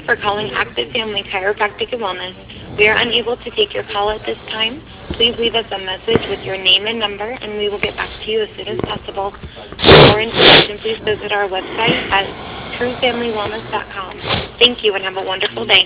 for calling Active Family Chiropractic and Wellness. We are unable to take your call at this time. Please leave us a message with your name and number, and we will get back to you as soon as possible. For more information, please visit our website at truefamilywellness.com. Thank you and have a wonderful day.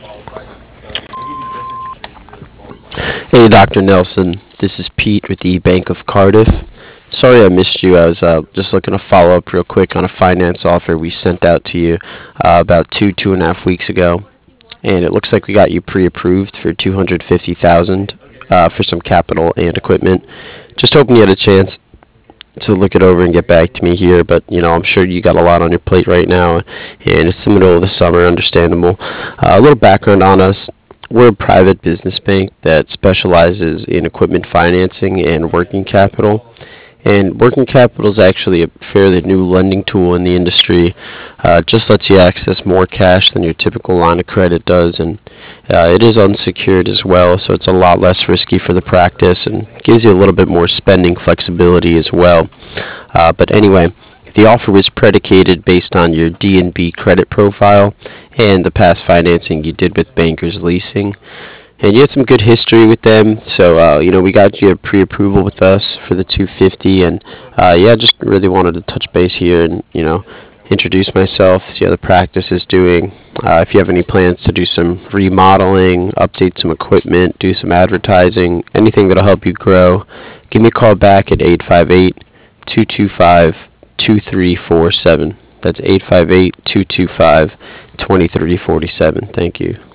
Hey, Dr. Nelson. This is Pete with the Bank of Cardiff. Sorry I missed you. I was just looking to follow up real quick on a finance offer we sent out to you about 2.5 weeks ago. And it looks like we got you pre-approved for $250,000 for some capital and equipment. Just hoping you had a chance to look it over and get back to me here, but I'm sure you got a lot on your plate right now, and it's the middle of the summer, understandable. A little background on us. We're a private business bank that specializes in equipment financing and working capital. And working capital is actually a fairly new lending tool in the industry. Just lets you access more cash than your typical line of credit does, and it is unsecured as well, so it's a lot less risky for the practice and gives you a little bit more spending flexibility as well. But anyway, the offer was predicated based on your D&B credit profile and the past financing you did with Bankers Leasing. And you had some good history with them, so we got you a pre-approval with us for the 250, and just really wanted to touch base here and introduce myself, see how the practice is doing. If you have any plans to do some remodeling, update some equipment, do some advertising, anything that'll help you grow, give me a call back at 858-225-2347. That's 858-225-2347. Thank you.